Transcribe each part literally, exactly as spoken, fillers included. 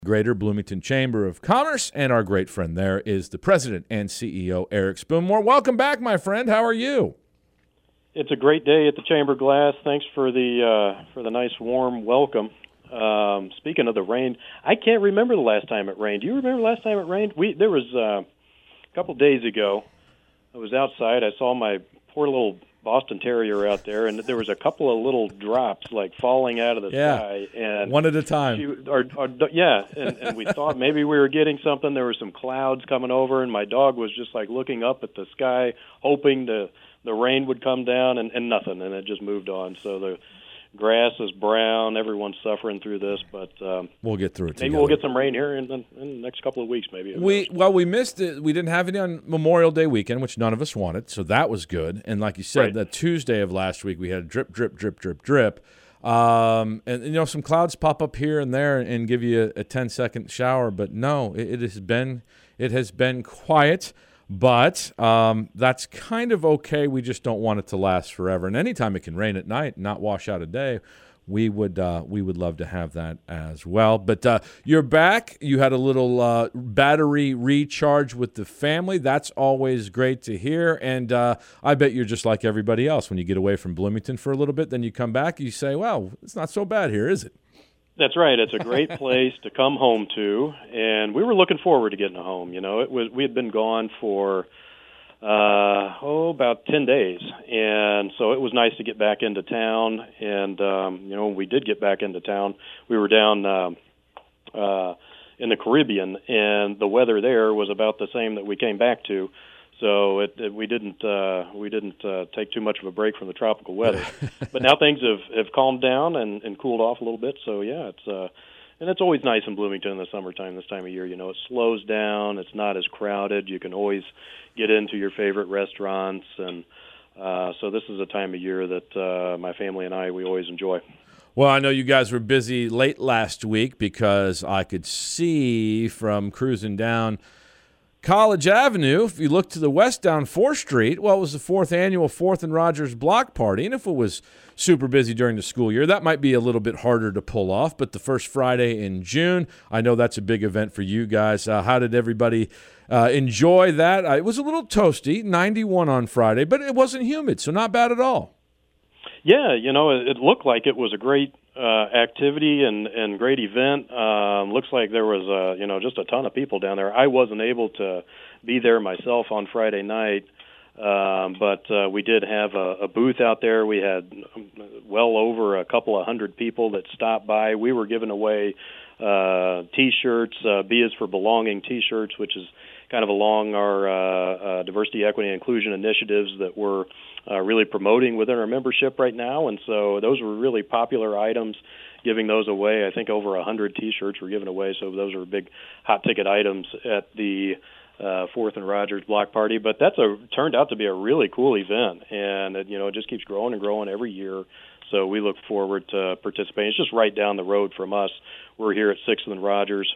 Greater Bloomington Chamber of Commerce, and our great friend there is the president and C E O, Eric Spoonmore. Welcome back, my friend. How are you? It's a great day at the Chamber Glass. Thanks for the uh, for the nice, warm welcome. Um, speaking of the rain, I can't remember the last time it rained. Do you remember the last time it rained? We there was uh, a couple days ago. I was outside. I saw my poor little Boston Terrier out there, and there was a couple of little drops like falling out of the yeah. sky, and one at a time. She, or, or, yeah, and, and we thought maybe we were getting something. There were some clouds coming over, and my dog was just like looking up at the sky, hoping the the rain would come down, and, and nothing, and it just moved on. So the grass is brown. Everyone's suffering through this, but um, we'll get through it maybe together. we'll get some rain here in the, in the next couple of weeks, maybe. We well, we missed it. We didn't have any on Memorial Day weekend, which none of us wanted, so that was good. And like you said, right. that Tuesday of last week, we had drip, drip, drip, drip, drip. Um, and, you know, some clouds pop up here and there and give you a ten-second shower, but no, it, it has been it has been quiet. But um, that's kind of okay. We just don't want it to last forever. And anytime it can rain at night and not wash out a day, we would uh, we would love to have that as well. But uh, you're back. You had a little uh, battery recharge with the family. That's always great to hear. And uh, I bet you're just like everybody else. When you get away from Bloomington for a little bit, then you come back, you say, well, it's not so bad here, is it? That's right. It's a great place to come home to, and we were looking forward to getting home. You know, it was we had been gone for uh, oh about ten days, and so it was nice to get back into town. And um, you know, when we did get back into town, we were down uh, uh, in the Caribbean, and the weather there was about the same that we came back to. So it, it, we didn't uh, we didn't uh, take too much of a break from the tropical weather, but now things have, have calmed down and, and cooled off a little bit. So yeah, it's uh, and it's always nice in Bloomington in the summertime. This time of year, you know, it slows down. It's not as crowded. You can always get into your favorite restaurants, and uh, so this is a time of year that uh, my family and I we always enjoy. Well, I know you guys were busy late last week because I could see from cruising down College Avenue, if you look to the west down fourth Street, well, it was the fourth annual fourth and Rogers Block Party, and if it was super busy during the school year, that might be a little bit harder to pull off, but the first Friday in June, I know that's a big event for you guys. Uh, how did everybody uh, enjoy that? Uh, it was a little toasty, ninety-one on Friday, but it wasn't humid, so not bad at all. Yeah, you know, it, it looked like it was a great uh, activity and, and great event. Um, looks like there was, uh, you know, just a ton of people down there. I wasn't able to be there myself on Friday night, um, but uh, we did have a, a booth out there. We had well over a couple of hundred people that stopped by. We were giving away uh, T-shirts, uh, B is for Belonging T-shirts, which is kind of along our uh, uh, diversity, equity, and inclusion initiatives that we're uh, really promoting within our membership right now. And so those were really popular items, giving those away. I think over one hundred T-shirts were given away, so those are big hot-ticket items at the uh, fourth and Rogers Block Party. But that's a turned out to be a really cool event, and it, you know, it just keeps growing and growing every year. So we look forward to participating. It's just right down the road from us. We're here at sixth and Rogers,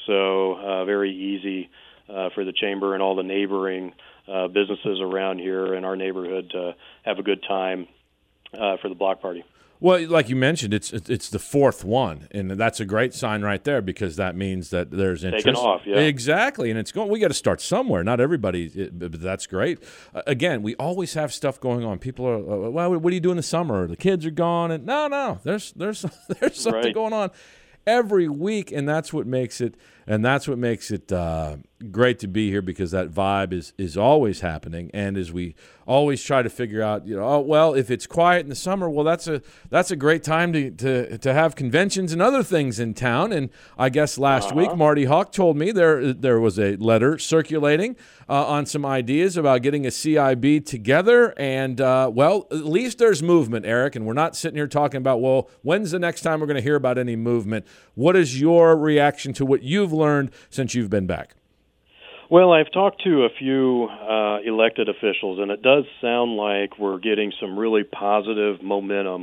so uh, very easy Uh, for the Chamber and all the neighboring uh, businesses around here in our neighborhood to have a good time uh, for the block party. Well, like you mentioned, it's it's the fourth one, and that's a great sign right there because that means that there's interest. Taking off, yeah. Exactly, and it's going. We got to start somewhere. Not everybody, but that's great. Uh, again, we always have stuff going on. People are, uh, well, what do you do in the summer? The kids are gone, and no, no, there's there's there's something right. going on every week, and that's what makes it and that's what makes it uh, great to be here because that vibe is is always happening. And as we always try to figure out, you know, oh well, if it's quiet in the summer, well, that's a that's a great time to to to have conventions and other things in town. And I guess last uh-huh. week, Marty Hawk told me there there was a letter circulating uh, on some ideas about getting a C I B together. And uh, well, at least there's movement, Eric. And we're not sitting here talking about, well, when's the next time we're going to hear about any movement? What is your reaction to what you've learned since you've been back? Well, I've talked to a few uh, elected officials, and it does sound like we're getting some really positive momentum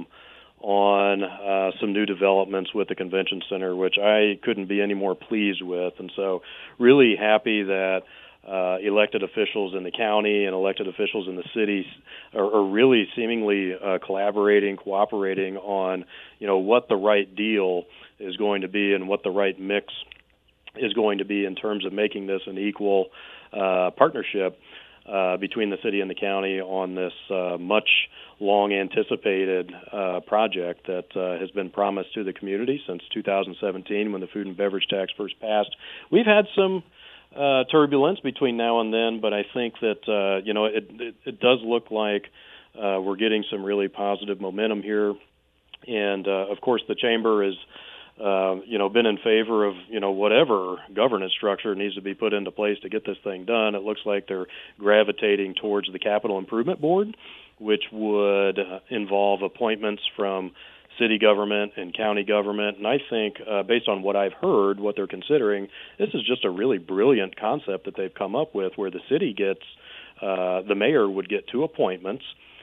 on uh, some new developments with the convention center, which I couldn't be any more pleased with. And so really happy that uh, elected officials in the county and elected officials in the city are, are really seemingly uh, collaborating, cooperating on, you know, what the right deal is going to be and what the right mix is going to be in terms of making this an equal uh, partnership uh, between the city and the county on this uh, much long-anticipated uh, project that uh, has been promised to the community since two thousand seventeen when the food and beverage tax first passed. We've had some uh, turbulence between now and then, but I think that uh, you know it, it, it does look like uh, we're getting some really positive momentum here. And, uh, of course, the Chamber has, uh, you know, been in favor of, you know, whatever governance structure needs to be put into place to get this thing done. It looks like they're gravitating towards the Capital Improvement Board, which would uh, involve appointments from city government and county government. And I think, uh, based on what I've heard, what they're considering, this is just a really brilliant concept that they've come up with, where the city gets, uh, the mayor would get two appointments,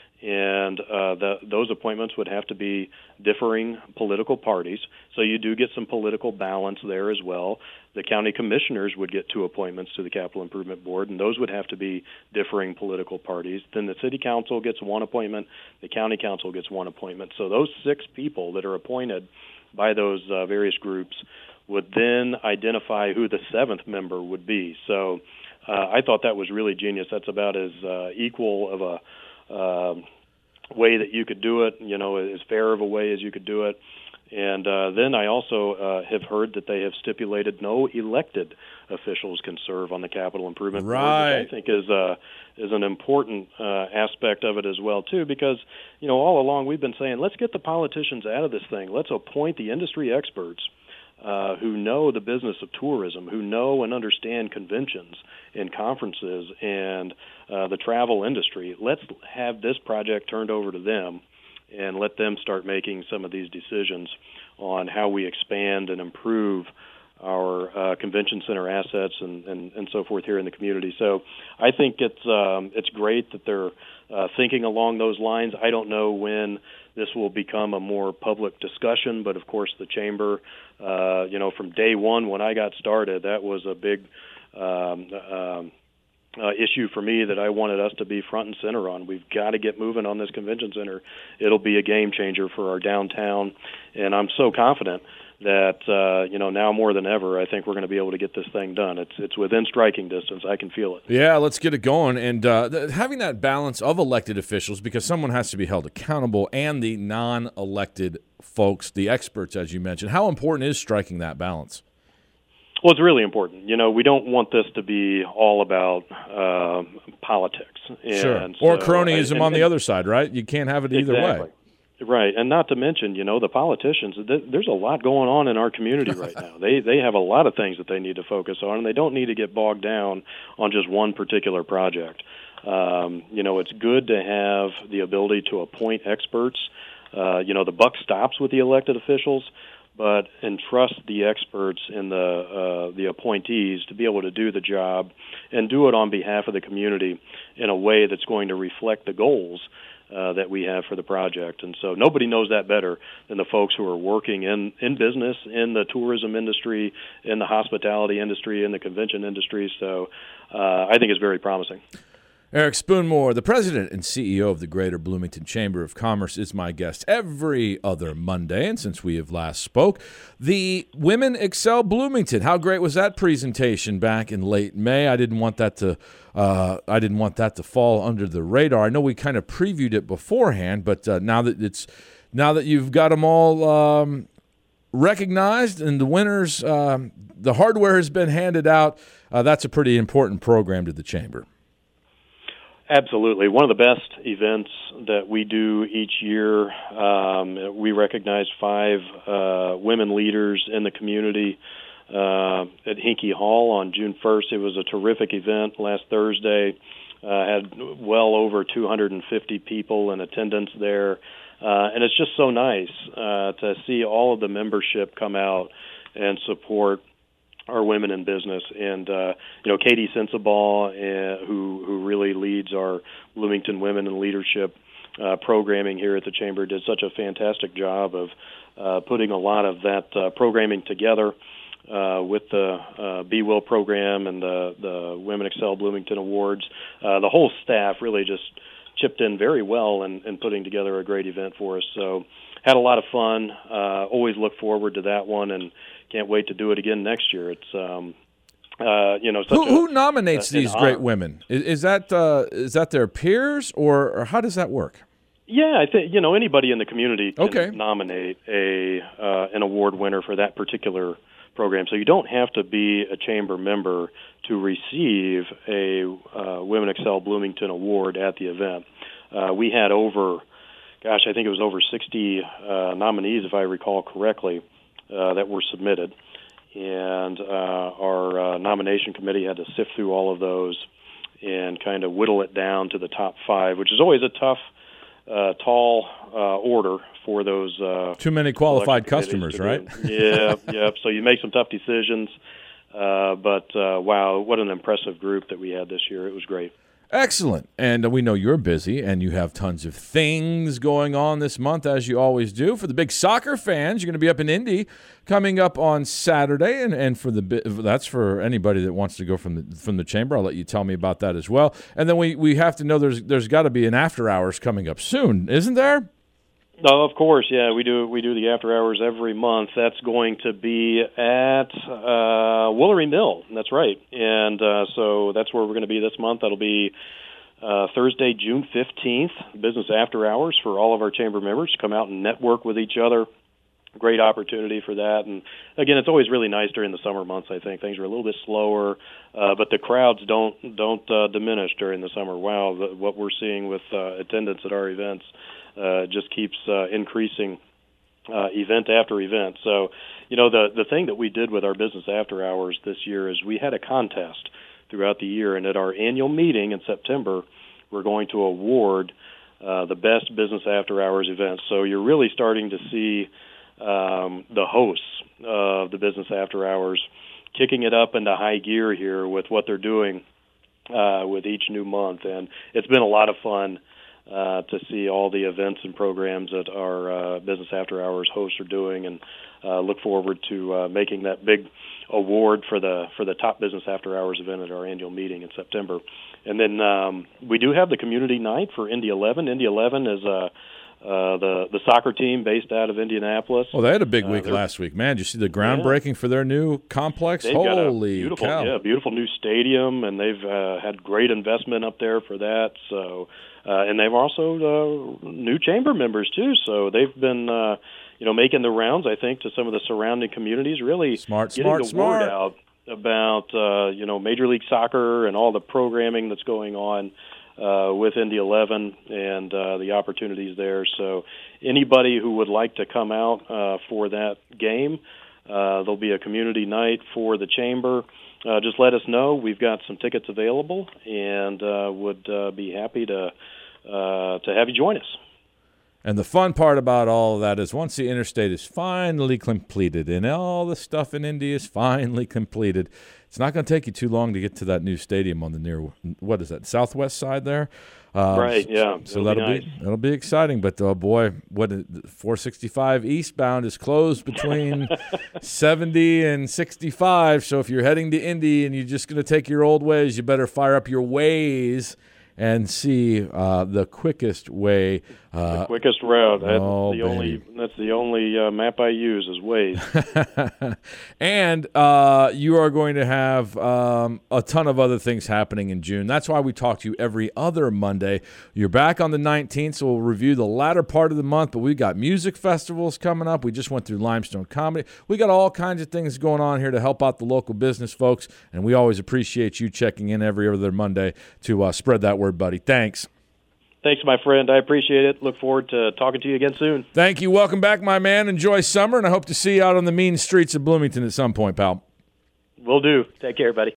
and uh, the, those appointments would have to be differing political parties. So you do get some political balance there as well. The county commissioners would get two appointments to the Capital Improvement Board, and those would have to be differing political parties. Then the city council gets one appointment, the county council gets one appointment. So those six people that are appointed by those uh, various groups would then identify who the seventh member would be. So uh, I thought that was really genius. That's about as uh, equal of a Uh, way that you could do it, you know, as fair of a way as you could do it. And uh, then I also uh, have heard that they have stipulated no elected officials can serve on the Capital Improvement right. Board, which I think is uh, is an important uh, aspect of it as well, too, because, you know, all along we've been saying, let's get the politicians out of this thing. Let's appoint the industry experts Uh, who know the business of tourism, who know and understand conventions and conferences and uh, the travel industry. Let's have this project turned over to them and let them start making some of these decisions on how we expand and improve our uh, convention center assets and, and, and so forth here in the community. So I think it's um, it's great that they're uh, thinking along those lines. I don't know when this will become a more public discussion, but of course the Chamber, uh, you know, from day one when I got started, that was a big um, um, uh, issue for me that I wanted us to be front and center on. We've got to get moving on this convention center. It'll be a game changer for our downtown, and I'm so confident that, uh, you know, now more than ever, I think we're going to be able to get this thing done. It's it's within striking distance. I can feel it. Yeah, let's get it going. And uh, th- having that balance of elected officials, because someone has to be held accountable, and the non-elected folks, the experts, as you mentioned, how important is striking that balance? Well, it's really important. You know, we don't want this to be all about uh, politics. And sure. Or so, cronyism and, on and, the other side, right? You can't have it either exactly. way. Right, and not to mention, you know, the politicians, there's a lot going on in our community right now. They they have a lot of things that they need to focus on, and they don't need to get bogged down on just one particular project. Um, you know, it's good to have the ability to appoint experts. Uh, you know, the buck stops with the elected officials, but entrust the experts and the uh, the appointees to be able to do the job and do it on behalf of the community in a way that's going to reflect the goals Uh, that we have for the project. And so nobody knows that better than the folks who are working in, in business, in the tourism industry, in the hospitality industry, in the convention industry. So uh, I think it's very promising. Eric Spoonmore, the president and C E O of the Greater Bloomington Chamber of Commerce, is my guest every other Monday. And since we have last spoke, the Women Excel Bloomington. How great was that presentation back in late May? I didn't want that to uh, I didn't want that to fall under the radar. I know we kind of previewed it beforehand, but uh, now that it's now that you've got them all um, recognized and the winners, um, the hardware has been handed out. Uh, that's a pretty important program to the chamber. Absolutely. One of the best events that we do each year. Um, we recognize five uh, women leaders in the community uh, at Hinkey Hall on June first. It was a terrific event last Thursday. Uh, had well over two hundred fifty people in attendance there. Uh, and it's just so nice uh, to see all of the membership come out and support our women in business. And, uh, you know, Katie Sensabaugh, uh, who, who really leads our Bloomington Women in Leadership uh, programming here at the Chamber, did such a fantastic job of uh, putting a lot of that uh, programming together uh, with the uh, Be Well program and the, the Women Excel Bloomington Awards. Uh, the whole staff really just chipped in very well in, in putting together a great event for us. So had a lot of fun. Uh, always look forward to that one and can't wait to do it again next year. It's um, uh, you know, such who, a, who nominates uh, these great women? Is, is that uh, is that their peers, or, or how does that work? Yeah, I think you know anybody in the community can okay. nominate a uh, an award winner for that particular program. So you don't have to be a chamber member to receive a uh, Women Excel Bloomington Award at the event. Uh, we had over, gosh, I think it was over sixty uh, nominees, if I recall correctly, uh, that were submitted. And uh, our uh, nomination committee had to sift through all of those and kind of whittle it down to the top five, which is always a tough, uh, tall uh, order for those. Uh, Too many qualified customers, right? yeah, yeah. So you make some tough decisions. Uh, but, uh, wow, what an impressive group that we had this year. It was great. Excellent. And we know you're busy and you have tons of things going on this month, as you always do. For the big soccer fans, you're going to be up in Indy coming up on Saturday. And, and for the that's for anybody that wants to go from the from the chamber. I'll let you tell me about that as well. And then we, we have to know there's there's got to be an after hours coming up soon, isn't there? Oh, of course, yeah. We do we do the after hours every month. That's going to be at uh, Woolery Mill. That's right, and uh, so that's where we're going to be this month. That'll be uh, Thursday, June fifteenth. Business after hours for all of our chamber members to come out and network with each other. Great opportunity for that, and again, it's always really nice during the summer months. I think things are a little bit slower, uh, but the crowds don't don't uh, diminish during the summer. Wow, the, what we're seeing with uh, attendance at our events. Uh, just keeps uh, increasing uh, event after event. So, you know, the the thing that we did with our business after hours this year is we had a contest throughout the year, and at our annual meeting in September, we're going to award uh, the best business after hours events. So you're really starting to see um, the hosts of the business after hours kicking it up into high gear here with what they're doing uh, with each new month, and it's been a lot of fun. Uh, to see all the events and programs that our uh, Business After Hours hosts are doing, and uh, look forward to uh, making that big award for the for the top Business After Hours event at our annual meeting in September. And then um, we do have the community night for Indy eleven. Indy eleven is uh, uh, the the soccer team based out of Indianapolis. Well, they had a big week uh, last week, man. Did you see the groundbreaking yeah. for their new complex? They've Holy got a beautiful, cow! Yeah, beautiful new stadium, and they've uh, had great investment up there for that. So. Uh, and they've also uh, new chamber members too, so they've been, uh, you know, making the rounds. I think to some of the surrounding communities, really smart, getting smart, the smart. word out about uh, you know Major League Soccer and all the programming that's going on uh, with Indy eleven and uh, the opportunities there. So anybody who would like to come out uh, for that game, uh, there'll be a community night for the chamber. Uh, just let us know. We've got some tickets available, and uh, would uh, be happy to uh, to have you join us. And the fun part about all of that is once the interstate is finally completed and all the stuff in Indy is finally completed, it's not going to take you too long to get to that new stadium on the near, what is that, southwest side there? Um, right, yeah. So It'll that'll be, nice. be that'll be exciting. But oh boy, what four sixty-five eastbound is closed between seventy and sixty-five. So if you're heading to Indy and you're just going to take your old ways, you better fire up your Waze and see uh, the quickest way. Uh, the quickest route. That's oh, the only. baby. That's the only uh, map I use is Waze. And uh, you are going to have um, a ton of other things happening in June. That's why we talk to you every other Monday. You're back on the nineteenth, so we'll review the latter part of the month. But we got music festivals coming up. We just went through Limestone Comedy. We got all kinds of things going on here to help out the local business folks. And we always appreciate you checking in every other Monday to uh, spread that word, buddy. Thanks. Thanks, my friend. I appreciate it. Look forward to talking to you again soon. Thank you. Welcome back, my man. Enjoy summer, and I hope to see you out on the mean streets of Bloomington at some point, pal. Will do. Take care, buddy.